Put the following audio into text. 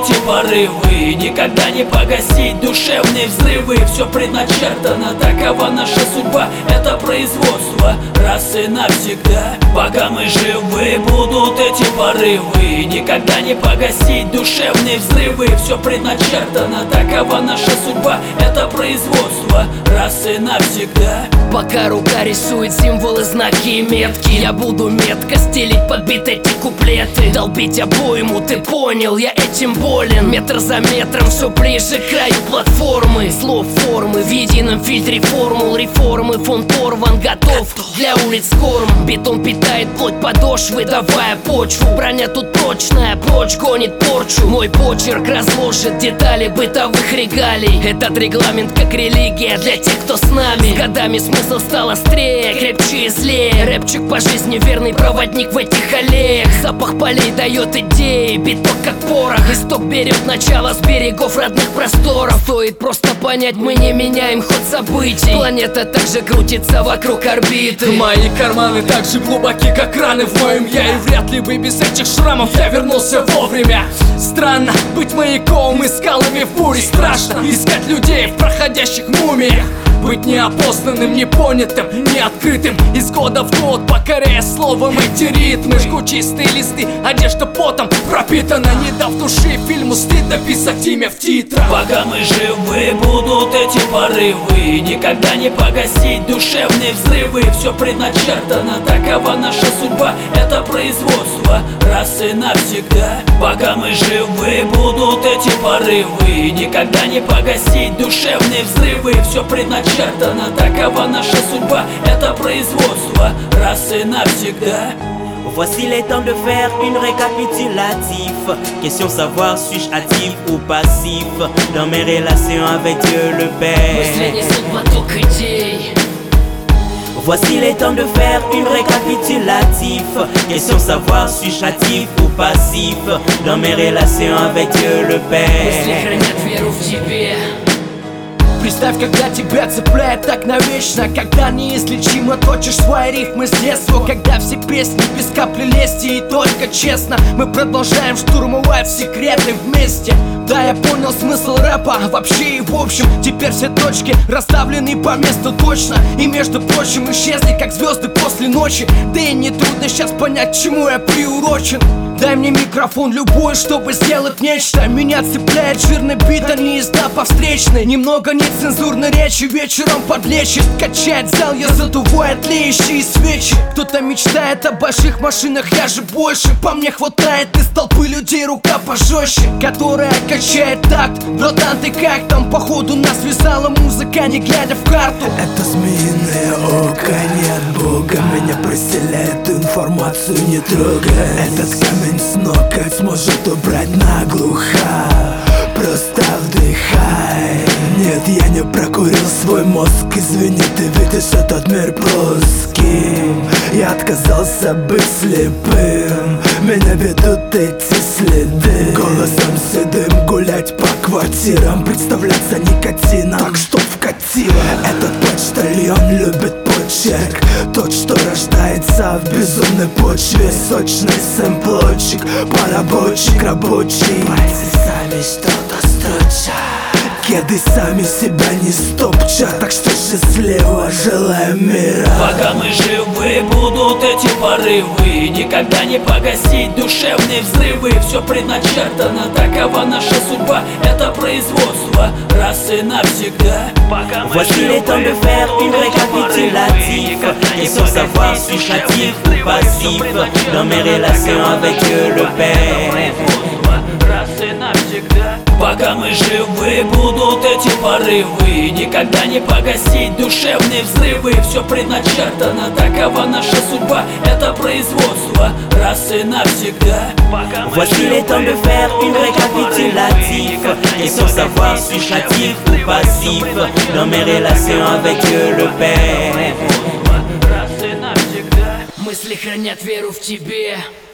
эти порывы, никогда не погасить душевные взрывы. Все предначертано, такова наша судьба, это производство раз и навсегда. Пока мы живы, будут эти порывы, никогда не погасить душевные взрывы. Все предначертано, такова наша судьба, это производство раз и навсегда. Пока рука рисует символы, знаки и метки, я буду метко стелить под бит эти куплеты. Долбить обойму, ты понял, я этим болен. Метр за метром, все ближе к краю платформы. Слов формы, в едином фильтре формул реформы. Фон порван, готов для улиц корм. Бетон питает плоть подошвы, давая почву. Броня тут прочная, прочь гонит порчу. Мой почерк разложит детали бытовых регалий. Этот регламент как религия для тех, кто с нами. С годами смысл стал острее, крепче и злее. Рэпчик по жизни верный проводник в этих аллеях. Запах полей дает идеи, биток как порох. Исток берет начало с берегов родных просторов. Стоит просто понять, мы не меняем ход событий. Планета также крутится вокруг орбиты. Мои карманы так же глубоки, как раны в моем я. И вряд ли бы без этих шрамов я вернулся вовремя. Странно быть маяком и скалами в буре. Страшно искать людей в проходящих мумиях. Быть неопознанным, непонятым, неоткрытым. Из года в год покоряя словом эти ритмы. Жгу чистые листы, одежда потом пропитана. Не дав души фильму стыдно писать имя в титрах. Пока мы живы, будут эти порывы, никогда не погасить душевные взрывы. Все предначертано, такова наша судьба, это производство раз и навсегда. Пока мы живы, будут эти порывы, никогда не погасить душевные взрывы. Все предначертано, такова наша судьба, это производство раз и навсегда. Voici les temps de faire une récapitulatif. Question savoir, suis-je actif ou passif dans mes relations avec Dieu le Père. Voici les temps de faire une récapitulatif. Question savoir, suis-je actif ou passif dans mes relations avec Dieu le Père. Представь, когда тебя цепляет так навечно, когда неизлечимо точишь свои рифмы с детства, когда все песни без капли лести и только честно мы продолжаем штурмовать секреты вместе. Да, я понял смысл рэпа вообще и в общем. Теперь все точки расставлены по месту точно. И между прочим исчезли как звезды после ночи. Да и не трудно сейчас понять, к чему я приурочен. Дай мне микрофон любой, чтобы сделать нечто. Меня цепляет жирный бит, а не езда по встречной. Немного нецензурной речи вечером подлечит. Качает зал, я задуваю тлеющие свечи. Кто-то мечтает о больших машинах, я же больше. По мне хватает из толпы людей рука пожестче, которая качает такт. Братан, ты как там? Походу нас связала музыка, не глядя в карту. Это змеиное око, нет Бога. Меня проселяет, информацию не трогай. Этот камень с ноготь сможет убрать наглухо. Просто вдыхай. Нет, я не прокурил свой мозг. Извини, ты видишь этот мир плоским. Я отказался быть слепым. Меня ведут эти следы. Голосом седым гулять по квартирам, представляться никотином, так что вкатило. Этот почтальон любит почерк, тот, что рождается в безумной почве. Сочный сэмплочек, порабочек, рабочий. Пальцы сами что-то строчат, кеды сами себя не стопчат. Так что счастливо желаем мира. Пока мы живы, будут эти порывы, никогда не погасить душевные взрывы. Все предначертано, такова наша судьба, это производство раз и навсегда. Voici les temps de faire une récapitulatif. Question savoir, suis-je actif ou passif dans mes relations avec Dieu le Père. Пока мы живы, будут эти порывы, никогда не погасить душевные взрывы. Все предначертано, такова наша судьба, это производство раз и навсегда. Voici les temps de faire une récapitulatif. Question savoir, suis-je actif ou passif dans mes relations avec Dieu le Père. Мысли хранят веру в тебе.